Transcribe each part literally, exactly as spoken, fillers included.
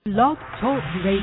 Blog Talk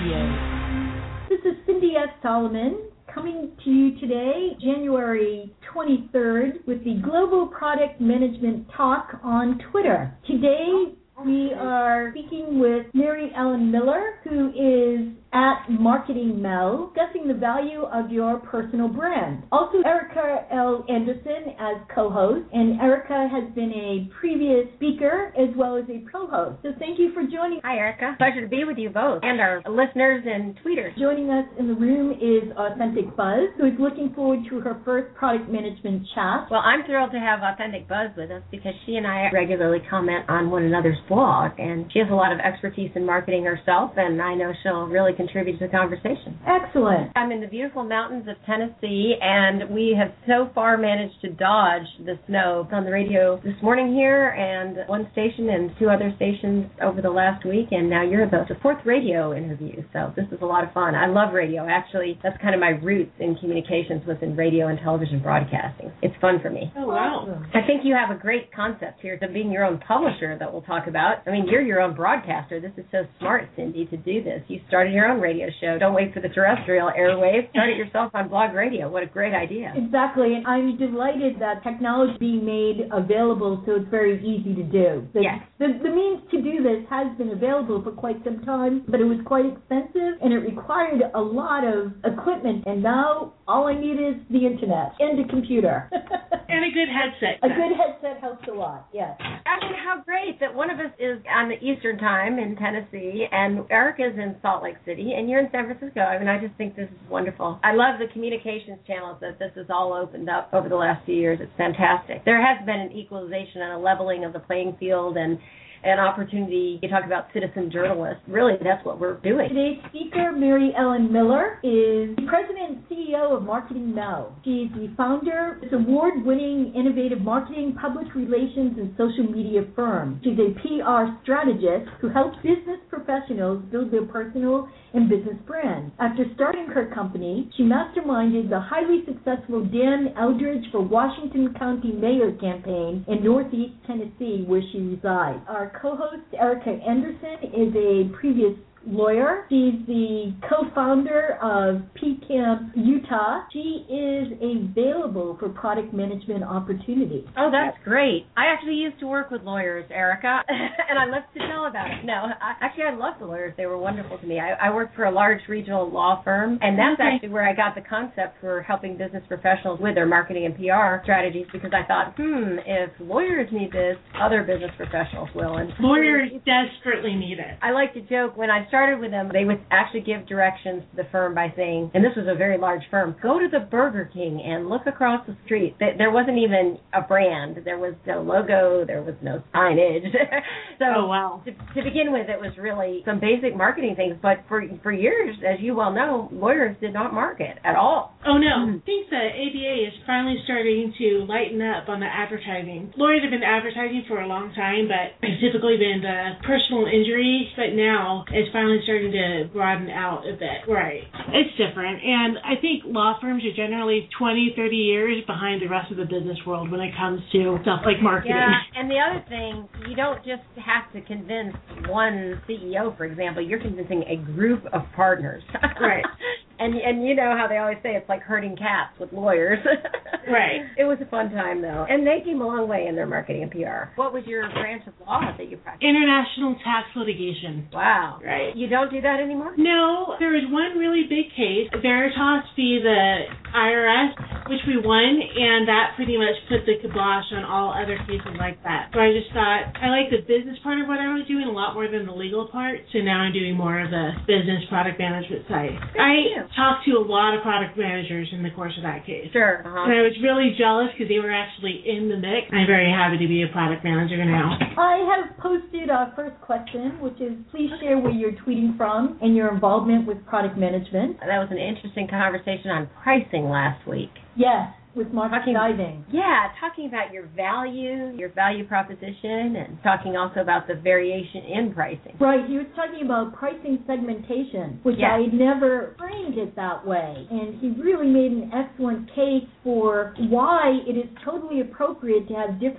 Radio. This is Cindy S. Solomon coming to you today, January twenty-third, with the Global Product Management Talk on Twitter. Today, we are speaking with Mary Ellen Miller, who is at Marketing Mel, discussing the value of your personal brand. Also, Erica L. Anderson as co-host, and Erica has been a previous speaker as well as a co-host. So thank you for joining. Hi, Erica. Pleasure to be with you both and our listeners and tweeters. Joining us in the room is Authentic Buzz, who is looking forward to her first product management chat. Well, I'm thrilled to have Authentic Buzz with us because she and I regularly comment on one another's blog, and she has a lot of expertise in marketing herself, and I know she'll really contribute to the conversation. Excellent. I'm in the beautiful mountains of Tennessee, and we have so far managed to dodge the snow on the radio this morning here, and one station and two other stations over the last week, and now you're the, the fourth radio interview, so this is a lot of fun. I love radio. Actually, that's kind of my roots in communications, was in radio and television broadcasting. It's fun for me. Oh, wow. I think you have a great concept here to being your own publisher that we'll talk about. I mean, you're your own broadcaster. This is so smart, Cindy, to do this. You started your own radio show. Don't wait for the terrestrial airwaves. Start it yourself on blog radio. What a great idea. Exactly, and I'm delighted that technology is being made available so it's very easy to do. The, yes. the, the means to do this has been available for quite some time, but it was quite expensive, and it required a lot of equipment, and now all I need is the internet and a computer. And a good headset. A good headset helps a lot, yes. Actually, how great that one of us is on the Eastern Time in Tennessee, and Erica's in Salt Lake City, and you're in San Francisco. I mean, I just think this is wonderful. I love the communications channels that this has all opened up over the last few years. It's fantastic. There has been an equalization and a leveling of the playing field and an opportunity. You talk about citizen journalists. Really, that's what we're doing. Today's speaker, Mary Ellen Miller, is the president and C E O of Marketing Mel. She's the founder of this award-winning innovative marketing, public relations, and social media firm. She's a P R strategist who helps business professionals build their personal and business brands. After starting her company, she masterminded the highly successful Dan Eldridge for Washington County Mayor campaign in Northeast Tennessee, where she resides. Our co-host, Erica Anderson, is a previous lawyer. She's the co-founder of P Camp Utah. She is available for product management opportunities. Oh, that's great. I actually used to work with lawyers, Erica, and I love to tell about it. No, I, actually, I love the lawyers. They were wonderful to me. I, I worked for a large regional law firm, and that's okay. actually where I got the concept for helping business professionals with their marketing and P R strategies, because I thought, hmm, if lawyers need this, other business professionals will. And lawyers desperately need it. I like to joke, when I started with them, they would actually give directions to the firm by saying, and this was a very large firm, go to the Burger King and look across the street. There wasn't even a brand. There was no logo. There was no signage. so oh, wow. to, to begin with, it was really some basic marketing things. But for for years, as you well know, lawyers did not market at all. Oh, no. I think the A B A is finally starting to lighten up on the advertising. Lawyers have been advertising for a long time, but it's typically been the personal injury, but now it's finally starting to broaden out a bit. Right. It's different. And I think law firms are generally twenty, thirty years behind the rest of the business world when it comes to stuff like marketing. Yeah, and the other thing, you don't just have to convince one C E O, for example. You're convincing a group of partners. Right. And and you know how they always say it's like herding cats with lawyers. Right. It was a fun time, though. And they came a long way in their marketing and P R. What was your branch of law that you practiced? International tax litigation. Wow. Right. You don't do that anymore? No. There was one really big case, Veritas v. the I R S, which we won, and that pretty much put the kibosh on all other cases like that. So I just thought, I like the business part of what I was doing a lot more than the legal part, so now I'm doing more of the business product management side. Good I talked to a lot of product managers in the course of that case. Sure. Uh-huh. And I was really jealous because they were actually in the mix. I'm very happy to be a product manager now. I have posted our first question, which is please share where you're tweeting from and your involvement with product management. That was an interesting conversation on pricing last week. Yes. With Mark talking, Diving. Yeah, talking about your value, your value proposition, and talking also about the variation in pricing. Right, he was talking about pricing segmentation, which yes. I had never framed it that way. And he really made an excellent case for why it is totally appropriate to have different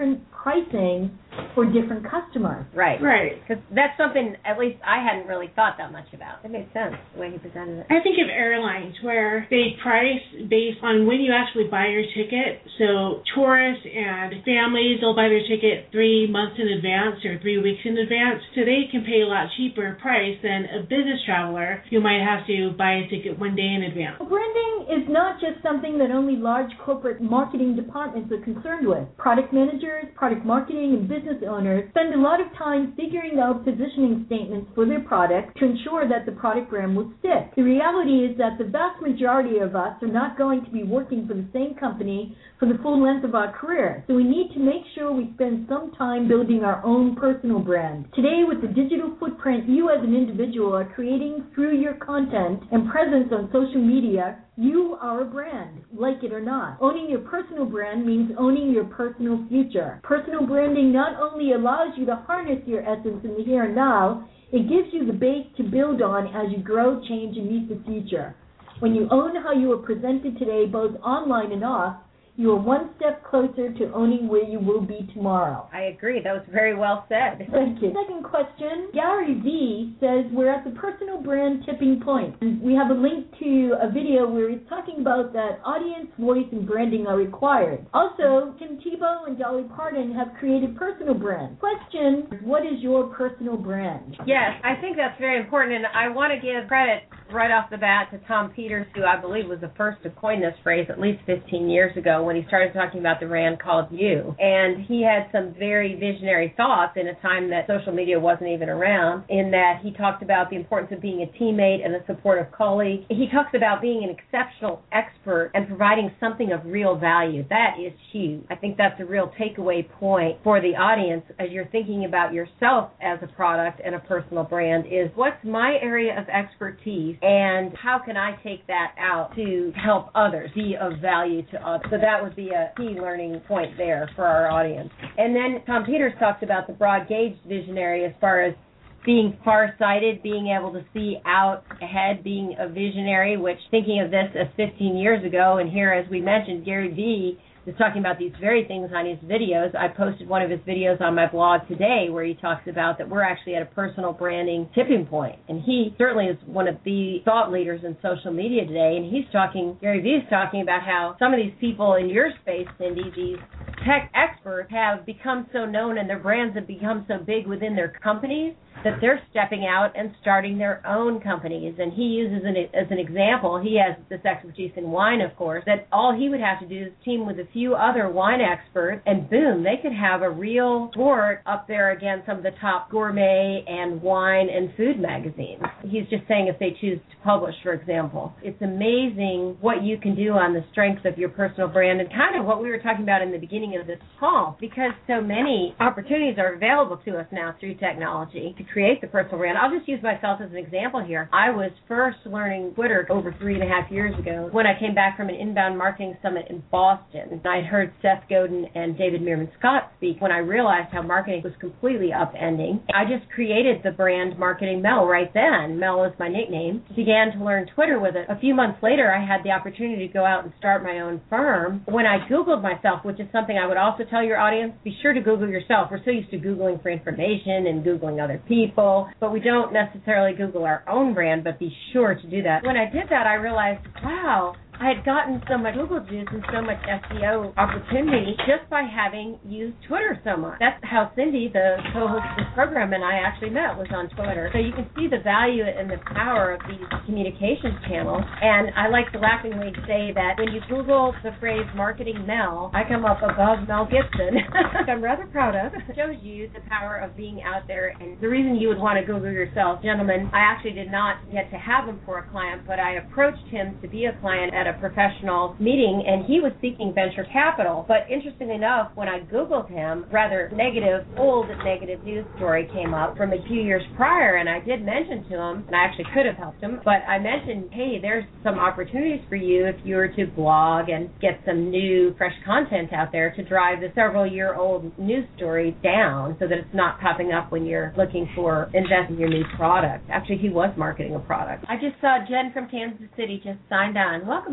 pricing for different customers. Right. Right. Because that's something, at least I hadn't really thought that much about. It made sense, the way he presented it. I think of airlines where they price based on when you actually buy your ticket. So tourists and families, they'll buy their ticket three months in advance or three weeks in advance. So they can pay a lot cheaper price than a business traveler who might have to buy a ticket one day in advance. Branding is not just something that only large corporate marketing departments are concerned with. Product managers, product marketing, and business owners spend a lot of time figuring out positioning statements for their product to ensure that the product brand will stick. The reality is that the vast majority of us are not going to be working for the same company for the full length of our career, so we need to make sure we spend some time building our own personal brand. Today, with the digital footprint you as an individual are creating through your content and presence on social media, you are a brand, like it or not. Owning your personal brand means owning your personal future. Personal branding not only allows you to harness your essence in the here and now, it gives you the base to build on as you grow, change, and meet the future. When you own how you are presented today, both online and off, you are one step closer to owning where you will be tomorrow. I agree. That was very well said. Thank you. Second question. Gary V says, we're at the personal brand tipping point. And we have a link to a video where he's talking about that audience, voice, and branding are required. Also, Tim Tebow and Dolly Parton have created personal brands. Question, what is your personal brand? Yes, I think that's very important, and I want to give credit right off the bat to Tom Peters, who I believe was the first to coin this phrase at least fifteen years ago when he started talking about the brand called You. And he had some very visionary thoughts in a time that social media wasn't even around, in that he talked about the importance of being a teammate and a supportive colleague. He talks about being an exceptional expert and providing something of real value. That is huge. I think that's a real takeaway point for the audience as you're thinking about yourself as a product and a personal brand is, what's my area of expertise and how can I take that out to help others, be of value to others? So that would be a key learning point there for our audience. And then Tom Peters talks about the broad gauge visionary as far as being far-sighted, being able to see out ahead, being a visionary, which thinking of this as fifteen years ago, and here, as we mentioned, Gary Vee is talking about these very things on his videos. I posted one of his videos on my blog today where he talks about that we're actually at a personal branding tipping point. And he certainly is one of the thought leaders in social media today. And he's talking, Gary Vee is talking about how some of these people in your space, Cindy, these tech experts have become so known and their brands have become so big within their companies that they're stepping out and starting their own companies. And he uses an, as an example, he has this expertise in wine, of course, that all he would have to do is team with a few other wine experts, and boom, they could have a real sport up there against some of the top gourmet and wine and food magazines. He's just saying if they choose to publish, for example. It's amazing what you can do on the strength of your personal brand, and kind of what we were talking about in the beginning of this call, because so many opportunities are available to us now through technology to create the personal brand. I'll just use myself as an example here. I was first learning Twitter over three and a half years ago when I came back from an inbound marketing summit in Boston. I'd heard Seth Godin and David Meerman Scott speak when I realized how marketing was completely upending. I just created the brand Marketing Mel right then. Mel is my nickname. Began to learn Twitter with it. A few months later, I had the opportunity to go out and start my own firm. When I Googled myself, which is something I would also tell your audience, be sure to Google yourself. We're so used to Googling for information and Googling other people, but we don't necessarily Google our own brand, but be sure to do that. When I did that, I realized, wow, I had gotten so much Google juice and so much S E O opportunity just by having used Twitter so much. That's how Cindy, the co-host of this program, and I actually met, was on Twitter. So you can see the value and the power of these communications channels. And I like to laughingly say that when you Google the phrase Marketing Mel, I come up above Mel Gibson, which I'm rather proud of. It shows you the power of being out there. And the reason you would want to Google yourself, gentlemen, I actually did not get to have him for a client, but I approached him to be a client at a professional meeting, and he was seeking venture capital. But interestingly enough, when I Googled him, rather negative, old negative news story came up from a few years prior, and I did mention to him, and I actually could have helped him, but I mentioned, hey, there's some opportunities for you if you were to blog and get some new, fresh content out there to drive the several-year-old news story down so that it's not popping up when you're looking for invest in your new product. Actually, he was marketing a product. I just saw Jen from Kansas City just signed on. Welcome,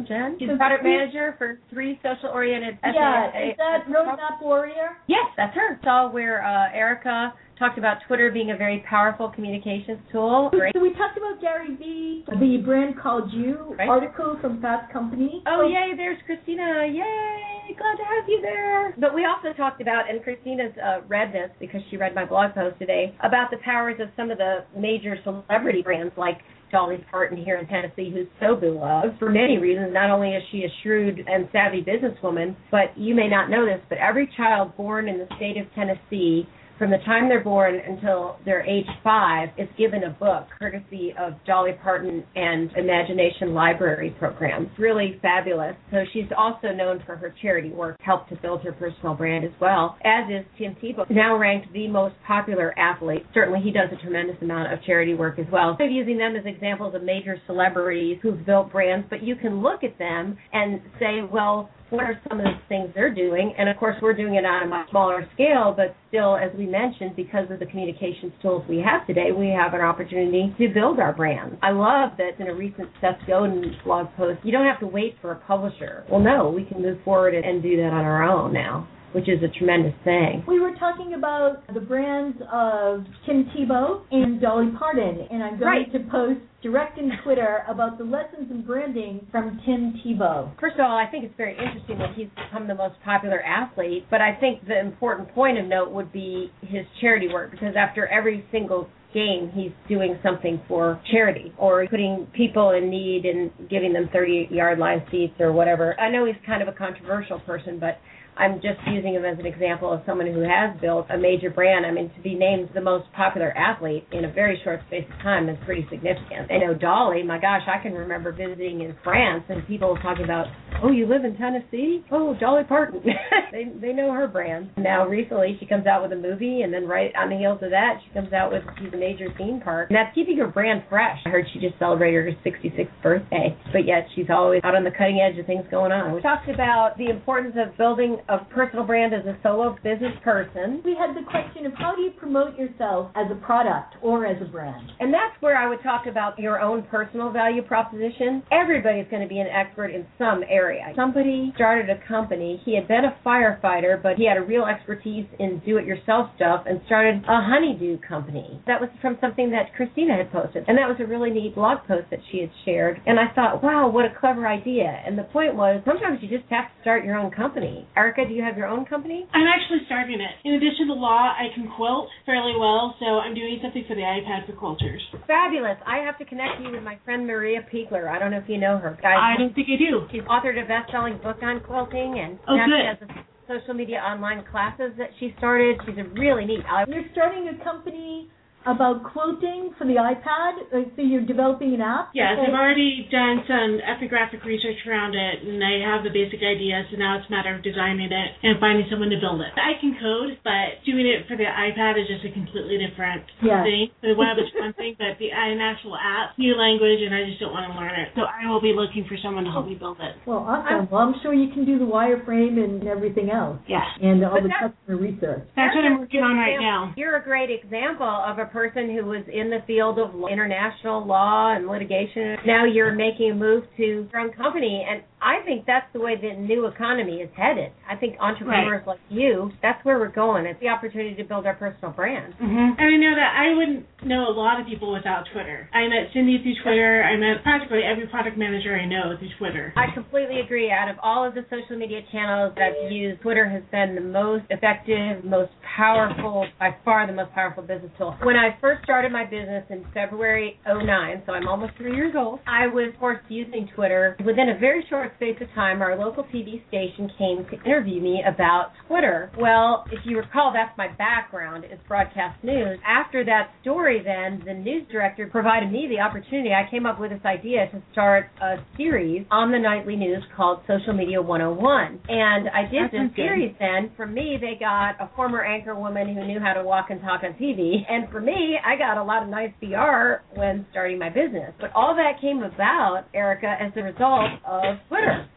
welcome, Jen. She's product manager for three social-oriented S A S. Yeah, is that Roadmap Warrior? Yes, that's her. So where uh, Erica talked about Twitter being a very powerful communications tool. So we talked about Gary Vee, the brand called you, right. Article from Fast Company. Oh, yay, there's Christina. Yay, glad to have you there. But we also talked about, and Christina's uh, read this because she read my blog post today, about the powers of some of the major celebrity brands like Dolly Parton here in Tennessee, who's so beloved for many reasons. Not only is she a shrewd and savvy businesswoman, but you may not know this, but every child born in the state of Tennessee, from the time they're born until they're age five, is given a book courtesy of Dolly Parton and Imagination Library program. It's really fabulous. So she's also known for her charity work, helped to build her personal brand as well, as is Tim Tebow, now ranked the most popular athlete. Certainly he does a tremendous amount of charity work as well. So using them as examples of major celebrities who've built brands, but you can look at them and say, well, what are some of the things they're doing? And, of course, we're doing it on a much smaller scale, but still, as we mentioned, because of the communications tools we have today, we have an opportunity to build our brands. I love that in a recent Seth Godin blog post, you don't have to wait for a publisher. Well, no, we can move forward and do that on our own now, which is a tremendous thing. We were talking about the brands of Tim Tebow and Dolly Parton, and I'm going right. to post direct in Twitter about the lessons in branding from Tim Tebow. First of all, I think it's very interesting that he's become the most popular athlete, but I think the important point of note would be his charity work, because after every single game, he's doing something for charity or putting people in need and giving them thirty-yard line seats or whatever. I know he's kind of a controversial person, but I'm just using him as an example of someone who has built a major brand. I mean, to be named the most popular athlete in a very short space of time is pretty significant. I know Dolly, my gosh, I can remember visiting in France and people talking about, oh, you live in Tennessee? Oh, Dolly Parton. they they know her brand. Now, recently, she comes out with a movie, and then right on the heels of that, she comes out with a major theme park. And that's keeping her brand fresh. I heard she just celebrated her sixty-sixth birthday, but yet she's always out on the cutting edge of things going on. We talked about the importance of building a personal brand as a solo business person. We had the question of how do you promote yourself as a product or as a brand? And that's where I would talk about your own personal value proposition. Everybody's going to be an expert in some area. Somebody started a company. He had been a firefighter, but he had a real expertise in do-it-yourself stuff and started a honeydew company. That was from something that Christina had posted. And that was a really neat blog post that she had shared. And I thought, wow, what a clever idea. And the point was, sometimes you just have to start your own company. Erica, do you have your own company? I'm actually starting it. In addition to law, I can quilt fairly well, so I'm doing something for the iPad for quilters. Fabulous. I have to connect you with my friend Maria Piegler. I don't know if you know her. Guys, I don't think I do. She's authored a best-selling book on quilting, and oh, now good. she has a social media online classes that she started. She's a really neat. You're starting a company about quilting for the iPad, so you're developing an app? Yes, I've already done some ethnographic research around it, and I have the basic idea, so now it's a matter of designing it and finding someone to build it. I can code, but doing it for the iPad is just a completely different yeah. thing. So one of it's one thing, but the an actual app, new language, and I just don't want to learn it. So I will be looking for someone to help me build it. Well, awesome. Well, I'm sure you can do the wireframe and everything else. Yeah. And all but the customer research. That's what I'm working on right now. You're a great example of a person who was in the field of international law and litigation. Now you're making a move to your own company, and I think that's the way the new economy is headed. I think entrepreneurs right. like you, that's where we're going. It's the opportunity to build our personal brand. Mm-hmm. And I know that I wouldn't know a lot of people without Twitter. I met Cindy through Twitter. I met practically every product manager I know through Twitter. I completely agree. Out of all of the social media channels that I've used, Twitter has been the most effective, most powerful, by far the most powerful business tool. When I first started my business in February oh nine, so I'm almost three years old, I was forced using Twitter. Within a very short space of time, our local T V station came to interview me about Twitter. Well, if you recall, that's my background, is broadcast news. After that story then, the news director provided me the opportunity. I came up with this idea to start a series on the nightly news called Social Media one oh one. And I did That's this series then. For me, they got a former anchor woman who knew how to walk and talk on T V. And for me, I got a lot of nice P R when starting my business. But all that came about, Erica, as a result of Twitter.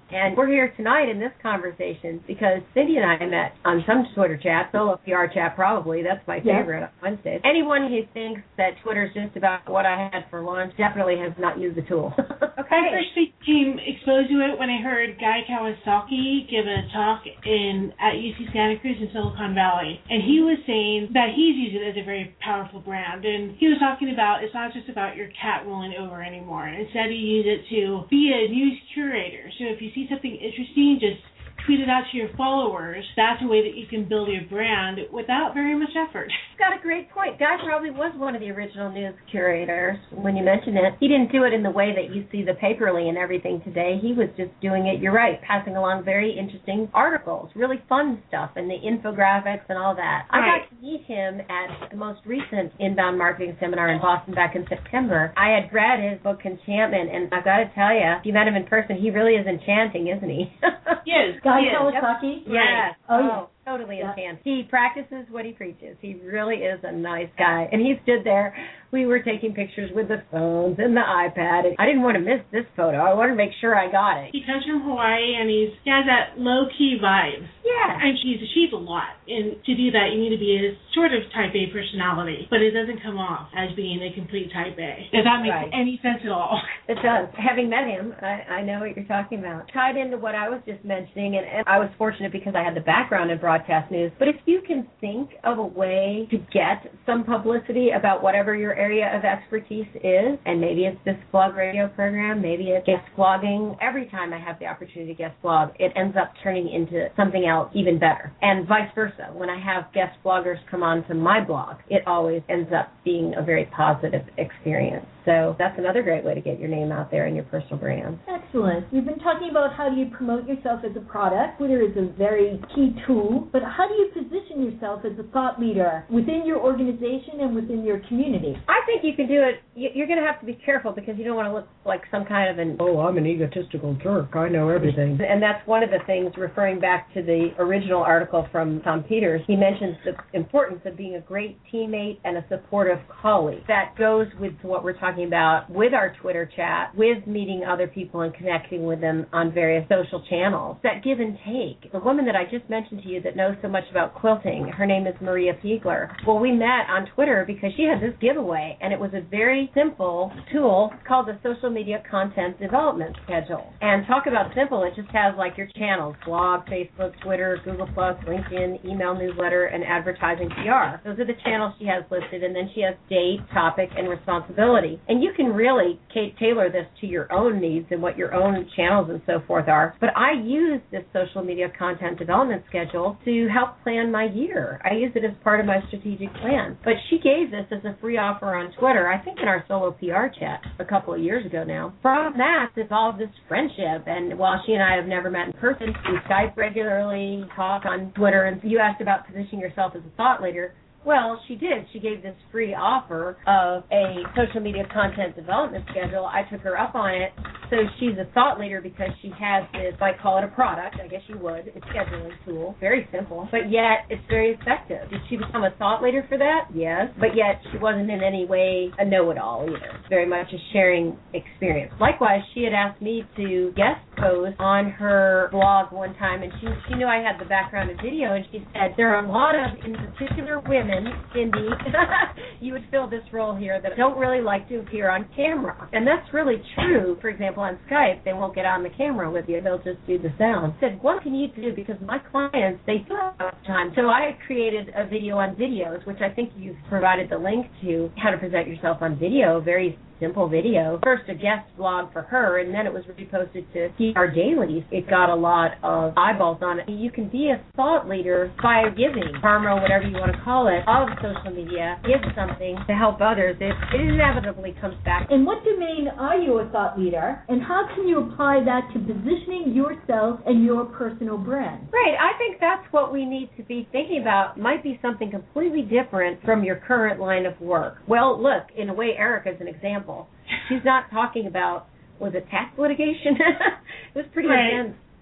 And we're here tonight in this conversation because Cindy and I met on some Twitter chat, solo P R chat probably. That's my favorite yeah. on Wednesdays. Anyone who thinks that Twitter's just about what I had for lunch definitely has not used the tool. Okay. I first became exposed to it when I heard Guy Kawasaki give a talk in at U C Santa Cruz in Silicon Valley. And he was saying that he's used it as a very powerful brand. And he was talking about it's not just about your cat rolling over anymore. Instead, you use it to be a news curator. So if you see something interesting, just tweet it out to your followers. That's a way that you can build your brand without very much effort. You've got a great point. Guy probably was one of the original news curators when you mention it. He didn't do it in the way that you see the Paperly and everything today. He was just doing it, you're right, passing along very interesting articles, really fun stuff, and the infographics and all that. Right. I got to meet him at the most recent Inbound Marketing Seminar in Boston back in September. I had read his book, Enchantment, and I've got to tell you, if you met him in person, he really is enchanting, isn't he? Yes. Guy Yes. Kawasaki? Yes. Oh, Oh, yeah. totally Yeah. enchanting. He practices what he preaches. He really is a nice guy. And he stood there. We were taking pictures with the phones and the iPad. And I didn't want to miss this photo. I wanted to make sure I got it. He comes from Hawaii, and he's, he has that low-key vibe. Yeah. And he's achieved a lot. And to do that, you need to be a sort of type A personality. But it doesn't come off as being a complete type A. If that makes Right. any sense at all. It does. Having met him, I, I know what you're talking about. Tied into what I was just mentioning, and, and I was fortunate because I had the background in broadcast news, but if you can think of a way to get some publicity about whatever your area of expertise is, and maybe it's this blog radio program, maybe it's guest blogging, every time I have the opportunity to guest blog, it ends up turning into something else even better. And vice versa. When I have guest bloggers come on to my blog, it always ends up being a very positive experience. So that's another great way to get your name out there and your personal brand. Excellent. We've been talking about how do you promote yourself as a product. Twitter is a very key tool, but how do you position yourself as a thought leader within your organization and within your community? I think you can do it. You're going to have to be careful because you don't want to look like some kind of an, oh, I'm an egotistical jerk, I know everything. And that's one of the things, referring back to the original article from Tom Peters, he mentions the importance of being a great teammate and a supportive colleague. That goes with what we're talking about with our Twitter chat, with meeting other people and connecting with them on various social channels. That give and take. The woman that I just mentioned to you that knows so much about quilting, her name is Maria Fiegler. Well, we met on Twitter because she had this giveaway, and it was a very simple tool called the Social Media Content Development Schedule. And talk about simple, it just has like your channels, blog, Facebook, Twitter, Google plus, LinkedIn, email newsletter, and advertising P R. Those are the channels she has listed, and then she has date, topic, and responsibility. And you can really tailor this to your own needs and what your own channels and so forth are. But I use this social media content development schedule to help plan my year. I use it as part of my strategic plan. But she gave this as a free offer on Twitter, I think in our solo P R chat a couple of years ago now. From that evolved this friendship. And while she and I have never met in person, we Skype regularly, talk on Twitter. And you asked about positioning yourself as a thought leader. Well, she did. She gave this free offer of a social media content development schedule. I took her up on it. So she's a thought leader because she has this, I call it a product, I guess you would, it's a scheduling tool. Very simple, but yet it's very effective. Did she become a thought leader for that? Yes. But yet she wasn't in any way a know-it-all either. Very much a sharing experience. Likewise, she had asked me to guest post on her blog one time, and she, she knew I had the background in video, and she said, there are a lot of, in particular, women, Cindy, you would fill this role here, that don't really like to appear on camera. And that's really true. For example, on Skype, they won't get on the camera with you. They'll just do the sound. I said, what can you do? Because my clients, they do have time. So I created a video on videos, which I think you've provided the link to, how to present yourself on video, very simple video. First a guest blog for her, and then it was reposted to P R Dailies. It got a lot of eyeballs on it. You can be a thought leader by giving, karma, whatever you want to call it, of social media. Give something to help others. It, it inevitably comes back. In what domain are you a thought leader, and how can you apply that to positioning yourself and your personal brand? Right. I think that's what we need to be thinking about. Might be something completely different from your current line of work. Well, look, in a way, Erica's an example. She's not talking about, was it tax litigation? It was pretty right. intense.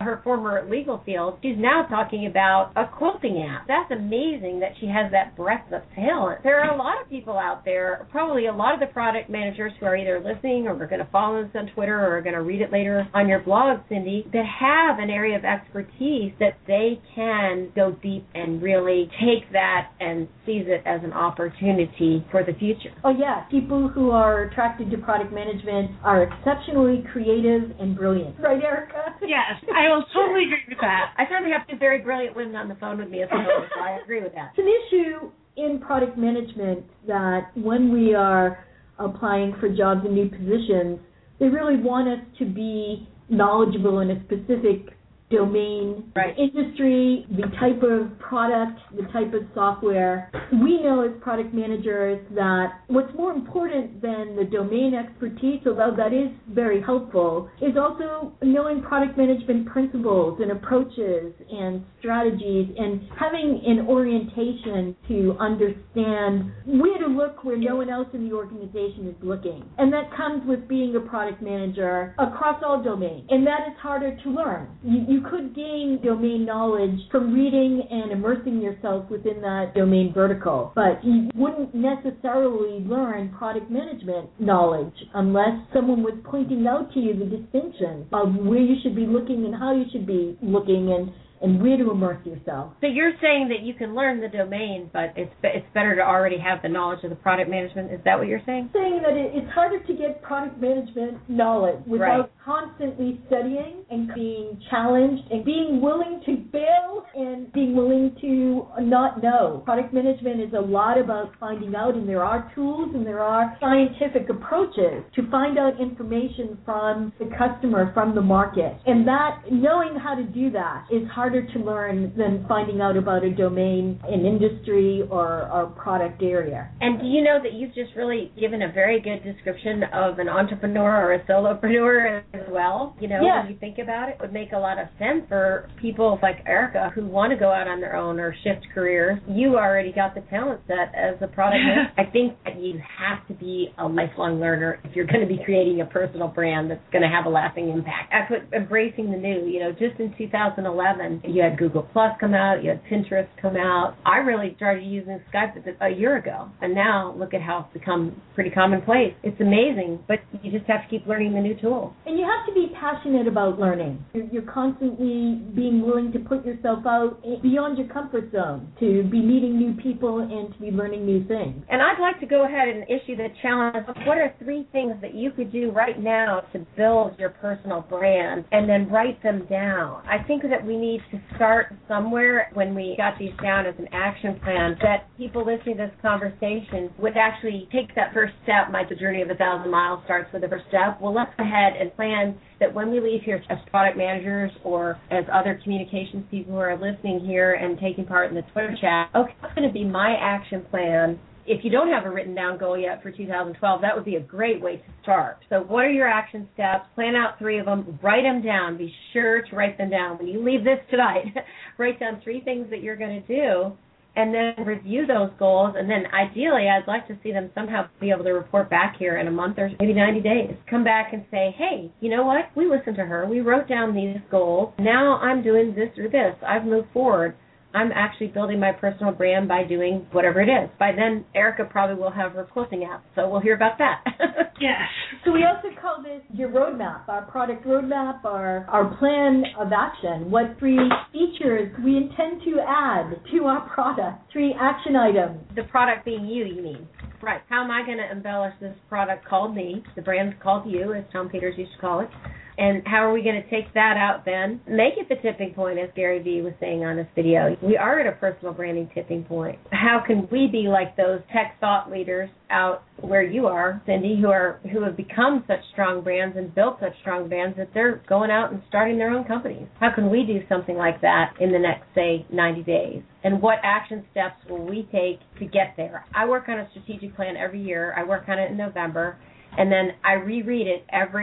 her former legal field, she's now talking about a quilting app. That's amazing that she has that breadth of talent. There are a lot of people out there, probably a lot of the product managers who are either listening or are going to follow us on Twitter or are going to read it later on your blog, Cindy, that have an area of expertise that they can go deep and really take that and seize it as an opportunity for the future. Oh, yeah. People who are attracted to product management are exceptionally creative and brilliant. Right, Erica? Yes, I will totally agree with that. I certainly have two very brilliant women on the phone with me as well, so I agree with that. It's an issue in product management that when we are applying for jobs and new positions, they really want us to be knowledgeable in a specific domain, right. industry, the type of product, the type of software. We know as product managers that what's more important than the domain expertise, although that is very helpful, is also knowing product management principles and approaches and strategies and having an orientation to understand where to look where no one else in the organization is looking. And that comes with being a product manager across all domains. And that is harder to learn. You, you could gain domain knowledge from reading and immersing yourself within that domain vertical, but you wouldn't necessarily learn product management knowledge unless someone was pointing out to you the distinction of where you should be looking and how you should be looking and and where to immerse yourself. So you're saying that you can learn the domain, but it's it's better to already have the knowledge of the product management. Is that what you're saying? I'm saying that it, it's harder to get product management knowledge without right. constantly studying and being challenged and being willing to fail and being willing to not know. Product management is a lot about finding out, and there are tools and there are scientific approaches to find out information from the customer, from the market. And that, knowing how to do that is harder to learn than finding out about a domain, an industry, or or product area. And do you know that you've just really given a very good description of an entrepreneur or a solopreneur as well? You know, yeah. when you think about it, it would make a lot of sense for people like Erica who want to go out on their own or shift careers. You already got the talent set as a product manager. I think that you have to be a lifelong learner if you're going to be creating a personal brand that's going to have a lasting impact. I put embracing the new. You know, just in two thousand eleven, you had Google Plus come out, you had Pinterest come out. I really started using Skype a year ago, and now look at how it's become pretty commonplace. It's amazing, but you just have to keep learning the new tools. And you have to be passionate about learning. You're, you're constantly being willing to put yourself out beyond your comfort zone, to be meeting new people and to be learning new things. And I'd like to go ahead and issue the challenge. What are three things that you could do right now to build your personal brand, and then write them down? I think that we need to start somewhere when we got these down as an action plan, that people listening to this conversation would actually take that first step. My journey of a thousand miles starts with the first step. Well, let's go ahead and plan that when we leave here as product managers or as other communications people who are listening here and taking part in the Twitter chat, okay, what's going to be my action plan? If you don't have a written down goal yet for two thousand twelve, that would be a great way to start. So what are your action steps? Plan out three of them. Write them down. Be sure to write them down. When you leave this tonight, write down three things that you're going to do, and then review those goals. And then ideally, I'd like to see them somehow be able to report back here in a month or maybe ninety days. Come back and say, hey, you know what? We listened to her. We wrote down these goals. Now I'm doing this or this. I've moved forward. I'm actually building my personal brand by doing whatever it is. By then, Erica probably will have her quilting app, so we'll hear about that. Yes. So we also call this your roadmap, our product roadmap, our, our plan of action. What three features we intend to add to our product, three action items. The product being you, you mean? Right. How am I going to embellish this product called me? The brand called you, as Tom Peters used to call it. And how are we going to take that out then? Make it the tipping point, as Gary Vee was saying on this video. We are at a personal branding tipping point. How can we be like those tech thought leaders out where you are, Cindy, who are who have become such strong brands and built such strong brands that they're going out and starting their own companies? How can we do something like that in the next, say, ninety days? And what action steps will we take to get there? I work on a strategic plan every year. I work on it in November, and then I reread it every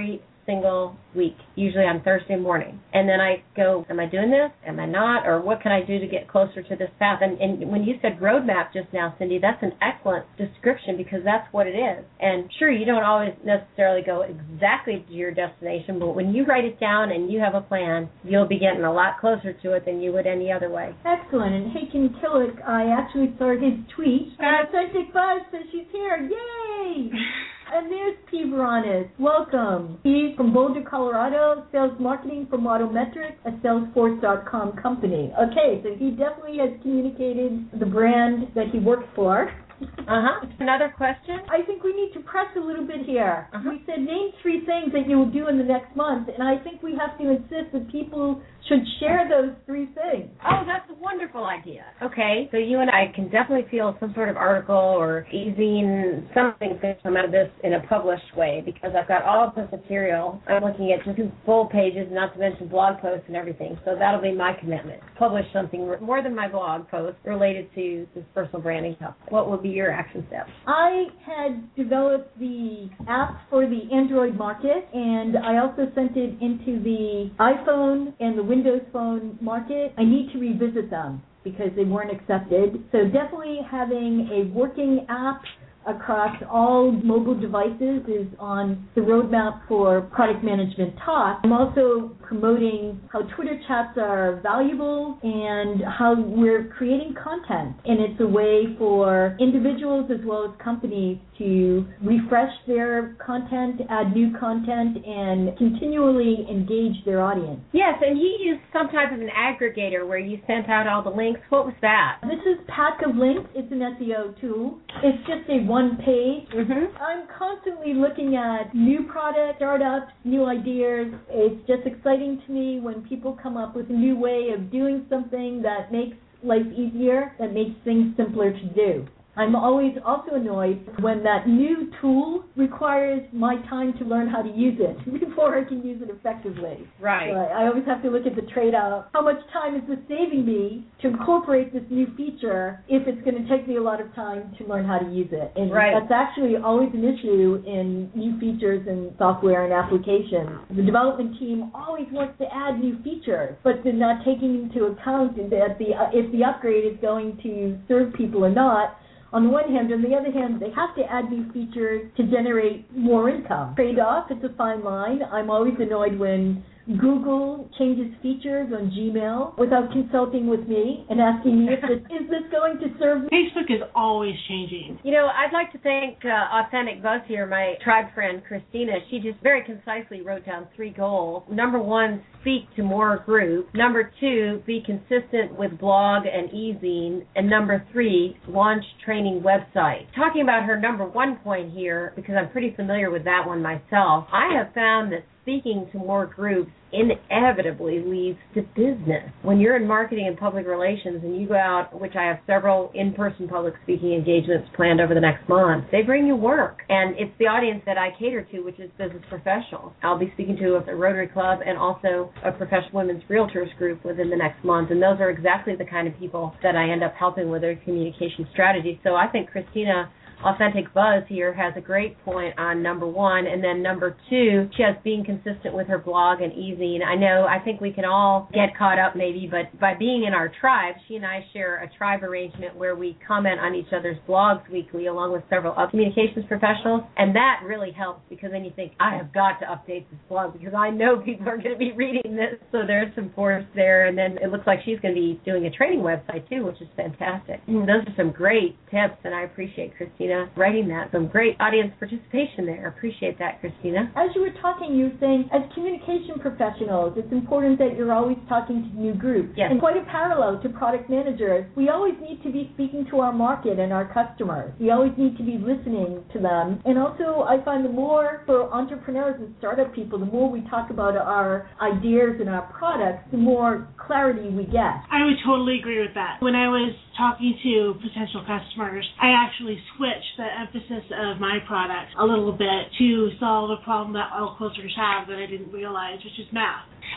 single week, usually on Thursday morning. And then I go, am I doing this? Am I not? Or what can I do to get closer to this path? And, and when you said roadmap just now, Cindy, that's an excellent description because that's what it is. And sure, you don't always necessarily go exactly to your destination, but when you write it down and you have a plan, you'll be getting a lot closer to it than you would any other way. Excellent. And Haken Killick, I actually saw his tweet. And Authentic Buzz says she's here. Yay! And there's P. Veronis. Welcome. He's from Boulder, Colorado, sales marketing for Modometrics, a Salesforce dot com company. Okay, so he definitely has communicated the brand that he works for. Uh-huh. Another question? I think we need to press a little bit here. Uh-huh. We said name three things that you will do in the next month, and I think we have to insist that people should share those three things. Oh, that's a wonderful idea. Okay, so you and I can definitely feel some sort of article or easing something to come out of this in a published way because I've got all of this material. I'm looking at just two full pages, not to mention blog posts and everything. So that'll be my commitment. Publish something more than my blog post related to this personal branding topic. What will be your action steps? I had developed the app for the Android market, and I also sent it into the iPhone and the Windows Phone market. I need to revisit them because they weren't accepted. So definitely having a working app across all mobile devices is on the roadmap for Product Management Talk. I'm also promoting how Twitter chats are valuable and how we're creating content. And it's a way for individuals as well as companies to refresh their content, add new content, and continually engage their audience. Yes, and you used some type of an aggregator where you sent out all the links. What was that? This is Pack of Links. It's an S E O tool. It's just a one page. Mm-hmm. I'm constantly looking at new products, startups, new ideas. It's just exciting to me when people come up with a new way of doing something that makes life easier, that makes things simpler to do. I'm always also annoyed when that new tool requires my time to learn how to use it before I can use it effectively. Right. So I, I always have to look at the trade-off. How much time is this saving me to incorporate this new feature if it's going to take me a lot of time to learn how to use it? And right. That's actually always an issue in new features and software and applications. The development team always wants to add new features, but they're not taking into account that the uh, if the upgrade is going to serve people or not. On the one hand, on the other hand, they have to add new features to generate more income. Trade-off, it's a fine line. I'm always annoyed when Google changes features on Gmail without consulting with me and asking me if this, is this going to serve me? Facebook is always changing. You know, I'd like to thank uh, Authentic Buzz here, my tribe friend, Christina. She just very concisely wrote down three goals. Number one, speak to more groups. Number two, be consistent with blog and e-zine. And number three, launch training website. Talking about her number one point here, because I'm pretty familiar with that one myself, I have found that speaking to more groups inevitably leads to business. When you're in marketing and public relations and you go out, which I have several in-person public speaking engagements planned over the next month, they bring you work. And it's the audience that I cater to, which is business professionals. I'll be speaking to a Rotary Club and also a professional women's realtors group within the next month. And those are exactly the kind of people that I end up helping with their communication strategy. So I think Christina Authentic Buzz here has a great point on number one, and then number two, she has being consistent with her blog and e-zine. I know, I think we can all get caught up maybe, but by being in our tribe, she and I share a tribe arrangement where we comment on each other's blogs weekly along with several other communications professionals, and that really helps because then you think, I have got to update this blog because I know people are going to be reading this, so there's some force there, and then it looks like she's going to be doing a training website too, which is fantastic. Those are some great tips, and I appreciate Christina writing that. Some great audience participation there. Appreciate that, Christina. As you were talking, you were saying, as communication professionals, it's important that you're always talking to new groups. Yes. And quite a parallel to product managers, we always need to be speaking to our market and our customers. We always need to be listening to them. And also, I find the more for entrepreneurs and startup people, the more we talk about our ideas and our products, the more clarity we get. I would totally agree with that. When I was talking to potential customers, I actually switched the emphasis of my product a little bit to solve a problem that all closers have that I didn't realize, which is math.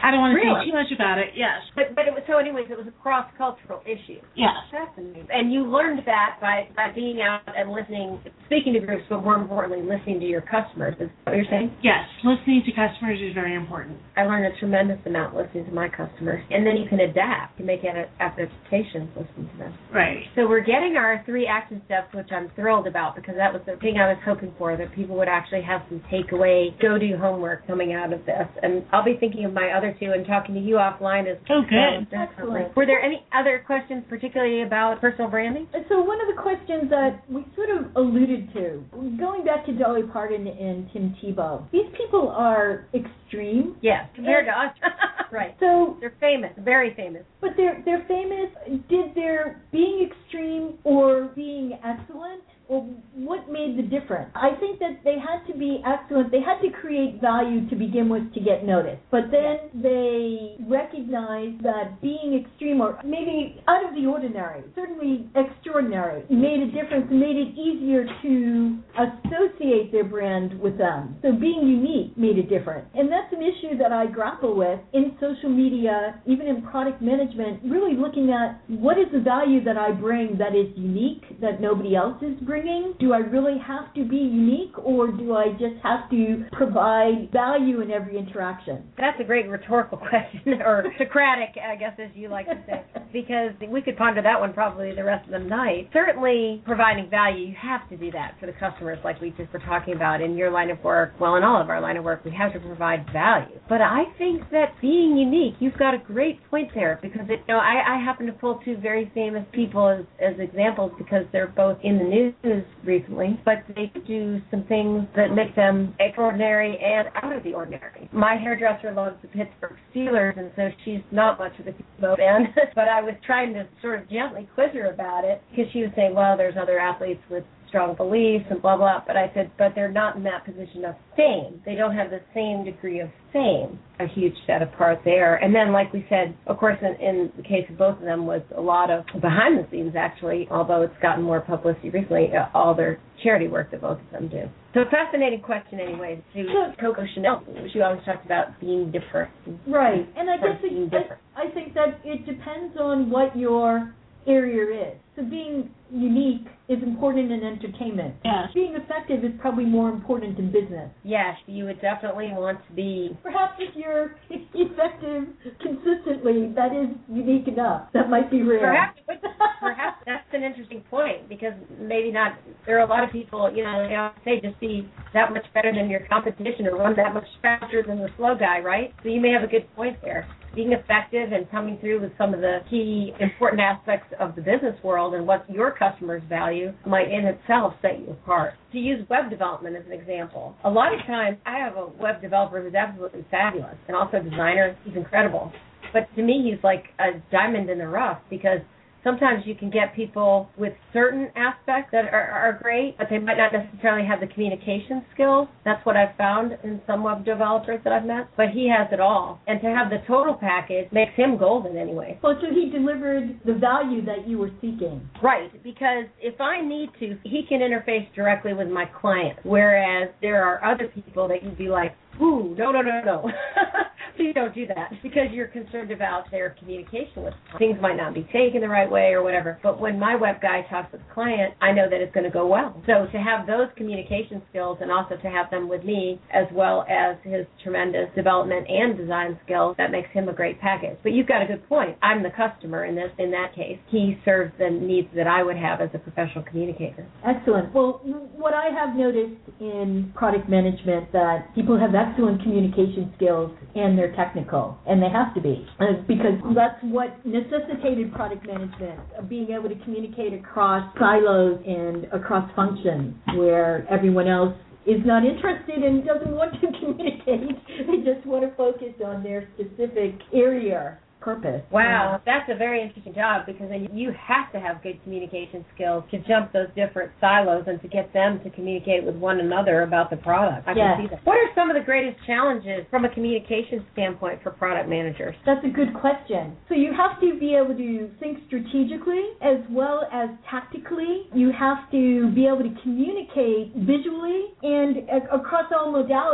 I don't want to Really? say too much about it, yes. But but it was so anyways, it was a cross-cultural issue. Yes. Fascinating. And you learned that by, by being out and listening, speaking to groups, but more importantly, listening to your customers. Is that what you're saying? Yes, listening to customers is very important. I learned a tremendous amount listening to my customers. And then you can adapt to make ad- adaptations listening to them. Right. So we're getting our three action steps, which I'm thrilled about because that was the thing I was hoping for, that people would actually have some takeaway, go-do homework coming out of this. And I'll be thinking of my other two and talking to you offline as Oh, good. well. Excellent. Were there any other questions, particularly about personal branding? So one of the questions that we sort of alluded to, going back to Dolly Parton and Tim Tebow, these people are extreme. Yes, compared to us. Right. So, They're famous, very famous. but they're they're famous. Did their being extreme or being excellent, or what made the difference? I think that they had to be excellent. They had to create value to begin with to get noticed. But then they recognized that being extreme or maybe out of the ordinary, certainly extraordinary, made a difference and made it easier to associate their brand with them. So being unique made a difference. And that's an issue that I grapple with in social media, even in product management, really looking at what is the value that I bring that is unique, that nobody else is bringing. Do I really have to be unique, or do I just have to provide value in every interaction? That's a great rhetorical question, or Socratic, I guess, as you like to say, because we could ponder that one probably the rest of the night. Certainly, providing value, you have to do that for the customers, like we just were talking about in your line of work. Well, in all of our line of work, we have to provide value. But I think that being unique, you've got a great point there, because it, you know, I, I happen to pull two very famous people as, as examples because they're both in the news recently, but they do some things that make them extraordinary and out of the ordinary. My hairdresser loves the Pittsburgh Steelers, and so she's not much of a Tebow fan, but I was trying to sort of gently quiz her about it because she was saying, well, there's other athletes with strong beliefs and blah, blah, but I said, but they're not in that position of fame. They don't have the same degree of fame. A huge set apart there. And then, like we said, of course, in, in the case of both of them was a lot of behind the scenes, actually, although it's gotten more publicity recently, uh, all their charity work that both of them do. So a fascinating question anyway to Coco Chanel. She always talks about being different. Right. And I guess being it, different. I, I think that it depends on what your area is. So being unique is important in entertainment. Yes. Being effective is probably more important in business. Yes, you would definitely want to be. Perhaps if you're effective consistently, that is unique enough. That might be rare. Perhaps, perhaps that's an interesting point, because maybe not. There are a lot of people, you know, they always say just be that much better than your competition or run that much faster than the slow guy, right? So you may have a good point there. Being effective and coming through with some of the key important aspects of the business world and what your customers value might in itself set you apart. To use web development as an example, a lot of times I have a web developer who's absolutely fabulous and also a designer. He's incredible. But to me, he's like a diamond in the rough, because sometimes you can get people with certain aspects that are, are great, but they might not necessarily have the communication skills. That's what I've found in some web developers that I've met. But he has it all. And to have the total package makes him golden anyway. Well, so he delivered the value that you were seeking. Right, because if I need to, he can interface directly with my client, whereas there are other people that you'd be like, ooh, no, no, no, no. Please don't do that, because you're concerned about their communication with them. Things might not be taken the right way or whatever. But when my web guy talks with the client, I know that it's going to go well. So to have those communication skills, and also to have them with me, as well as his tremendous development and design skills, that makes him a great package. But you've got a good point. I'm the customer in this. In that case, he serves the needs that I would have as a professional communicator. Excellent. Well, what I have noticed in product management, that people have excellent communication skills and they're technical, and they have to be, uh, because that's what necessitated product management, of being able to communicate across silos and across functions where everyone else is not interested and doesn't want to communicate. They just want to focus on their specific area. Purpose. Wow, that's a very interesting job, because then you have to have good communication skills to jump those different silos and to get them to communicate with one another about the product. I yes. can see that. What are some of the greatest challenges from a communication standpoint for product managers? That's a good question. So you have to be able to think strategically as well as tactically. You have to be able to communicate visually and a- across all modalities.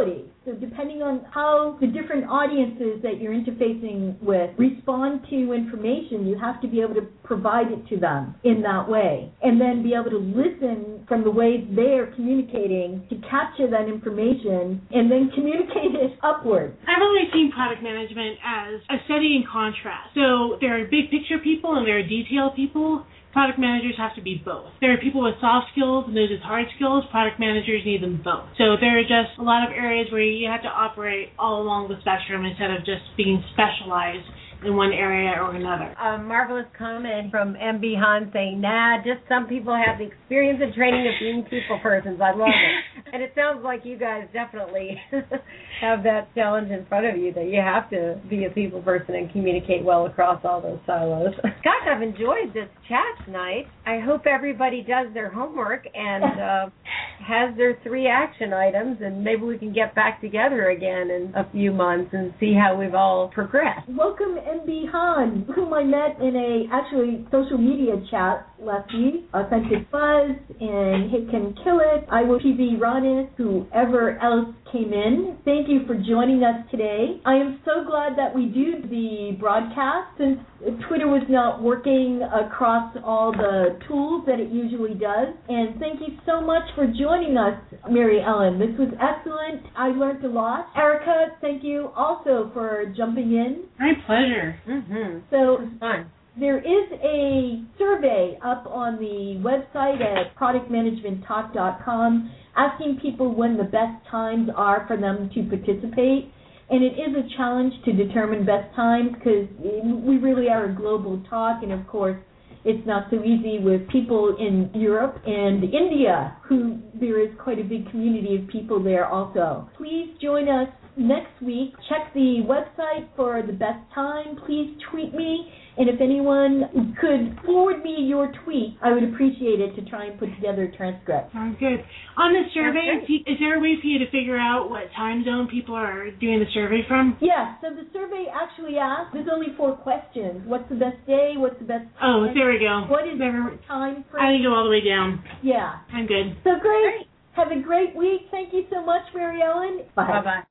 So depending on how the different audiences that you're interfacing with respond to information, you have to be able to provide it to them in that way. And then be able to listen from the ways they're communicating to capture that information and then communicate it upward. I've always seen product management as a study in contrast. So there are big picture people and there are detail people. Product managers have to be both. There are people with soft skills and those with hard skills. Product managers need them both. So there are just a lot of areas where you have to operate all along the spectrum instead of just being specialized in one area or another. A marvelous comment from M B Han saying, nah, just some people have the experience and training of being people persons. I love it. And it sounds like you guys definitely have that challenge in front of you, that you have to be a people person and communicate well across all those silos. Gosh, I've enjoyed this chat tonight. I hope everybody does their homework and uh, has their three action items, and maybe we can get back together again in a few months and see how we've all progressed. Welcome, M B Han, whom I met in a actually social media chat last week. Authentic Buzz and Hit Can Kill It, I will P V Ronis, whoever else came in. Thank you for joining us today. I am so glad that we do the broadcast, since Twitter was not working across all the tools that it usually does. And thank you so much for joining us, Mary Ellen. This was excellent. I learned a lot. Erica, thank you also for jumping in. My pleasure. Mm-hmm. So It was fun. there is a survey up on the website at product management talk dot com asking people when the best times are for them to participate. And it is a challenge to determine best times because we really are a global talk, and of course it's not so easy with people in Europe and India, who there is quite a big community of people there also. Please join us next week. Check the website for the best time. Please tweet me, and if anyone could forward me your tweet, I would appreciate it to try and put together a transcript. Sounds good. On the survey, is there a way for you to figure out what time zone people are doing the survey from? Yeah, so the survey actually asks, there's only four questions. What's the best day? What's the best Oh, time? there we go. What is Never, the time I frame? can go all the way down. Yeah. I'm good. So great. Have a great week. Thank you so much, Mary Ellen. Bye. Bye-bye.